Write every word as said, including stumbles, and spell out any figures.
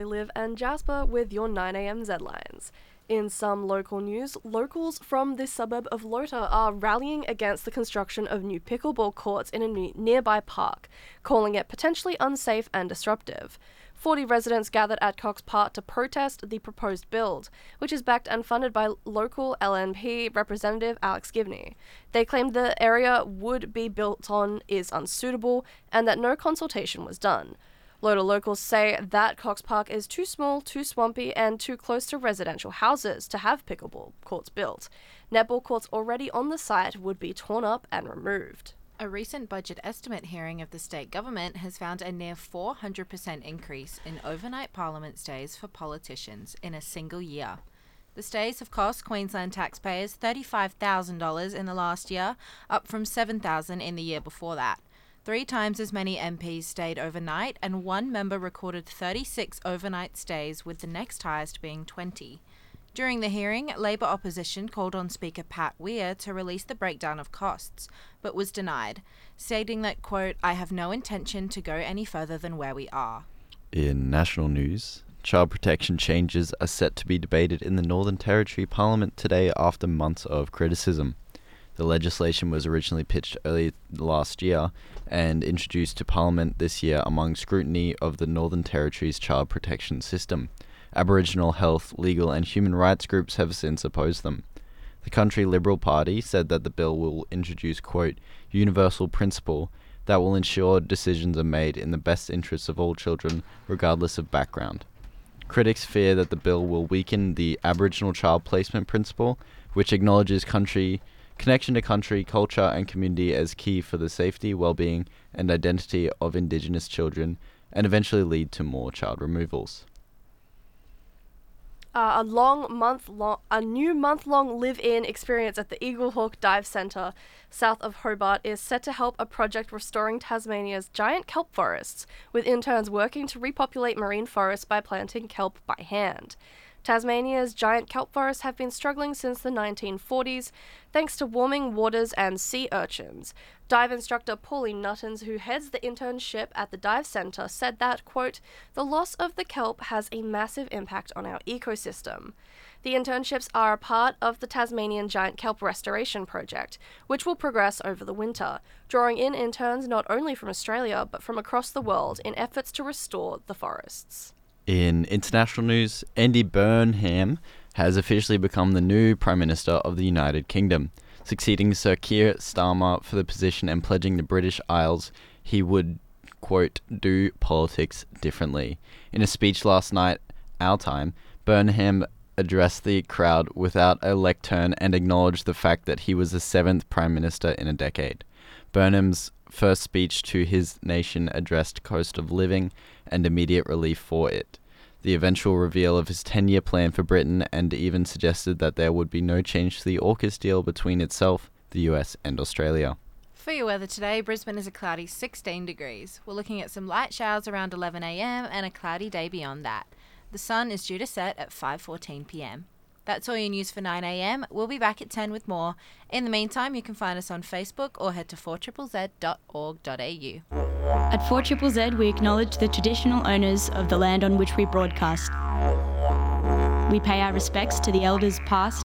Liv and Jasper with your nine a.m. Z-Lines. In some local news, locals from the suburb of Lota are rallying against the construction of new pickleball courts in a ne- nearby park, calling it potentially unsafe and disruptive. forty residents gathered at Cox Park to protest the proposed build, which is backed and funded by local L N P representative Alex Givney. They claimed the area would be built on is unsuitable and that no consultation was done. Lota locals say that Cox Park is too small, too swampy, and too close to residential houses to have pickleball courts built. Netball courts already on the site would be torn up and removed. A recent budget estimate hearing of the state government has found a near four hundred percent increase in overnight parliament stays for politicians in a single year. The stays have cost Queensland taxpayers thirty-five thousand dollars in the last year, up from seven thousand dollars in the year before that. Three times as many M Ps stayed overnight, and one member recorded thirty-six overnight stays, with the next highest being twenty. During the hearing, Labor opposition called on Speaker Pat Weir to release the breakdown of costs, but was denied, stating that, quote, "I have no intention to go any further than where we are." In national news, child protection changes are set to be debated in the Northern Territory Parliament today after months of criticism. The legislation was originally pitched early last year and introduced to Parliament this year among scrutiny of the Northern Territory's child protection system. Aboriginal health, legal and human rights groups have since opposed them. The Country Liberal Party said that the bill will introduce, quote, universal principle that will ensure decisions are made in the best interests of all children, regardless of background. Critics fear that the bill will weaken the Aboriginal child placement principle, which acknowledges country connection to country, culture and community as key for the safety, well-being and identity of Indigenous children, and eventually lead to more child removals. Uh, a long month long, a new month-long live-in experience at the Eaglehawk Dive Centre, south of Hobart, is set to help a project restoring Tasmania's giant kelp forests, with interns working to repopulate marine forests by planting kelp by hand. Tasmania's giant kelp forests have been struggling since the nineteen forties, thanks to warming waters and sea urchins. Dive instructor Pauline Nuttons, who heads the internship at the dive centre, said that, quote, the loss of the kelp has a massive impact on our ecosystem. The internships are a part of the Tasmanian Giant Kelp Restoration Project, which will progress over the winter, drawing in interns not only from Australia but from across the world in efforts to restore the forests. In international news, Andy Burnham has officially become the new Prime Minister of the United Kingdom, succeeding Sir Keir Starmer for the position and pledging the British Isles he would, quote, do politics differently. In a speech last night, our time, Burnham addressed the crowd without a lectern and acknowledged the fact that he was the seventh Prime Minister in a decade. Burnham's first speech to his nation addressed cost of living and immediate relief for it, the eventual reveal of his ten-year plan for Britain, and even suggested that there would be no change to the AUKUS deal between itself, the U S and Australia. For your weather today, Brisbane is a cloudy sixteen degrees. We're looking at some light showers around eleven a.m. and a cloudy day beyond that. The sun is due to set at five fourteen p.m. That's all your news for nine a.m. We'll be back at ten with more. In the meantime, you can find us on Facebook or head to four z z dot org dot a u. At four Z Z, we acknowledge the traditional owners of the land on which we broadcast. We pay our respects to the elders past,